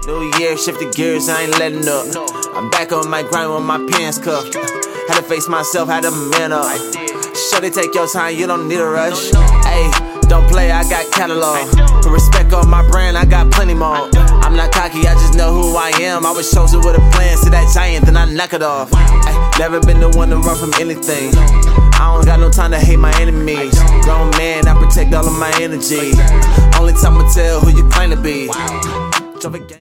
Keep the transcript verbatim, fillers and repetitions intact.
New year, shifted gears, I ain't letting up. I'm back on my grind with my pants cuffed. Had to face myself, had to man up. Shorty, take your time, you don't need a rush. Ayy, don't play, I got catalog. Put respect on my brand, I got plenty more. I'm not cocky, I just know who I am. I was chosen with a plan, see that giant, then I knock it off. Ay, never been the one to run from anything. I don't got no time to hate my enemies. Grown man, I protect all of my energy. Only time will tell who you claim to be.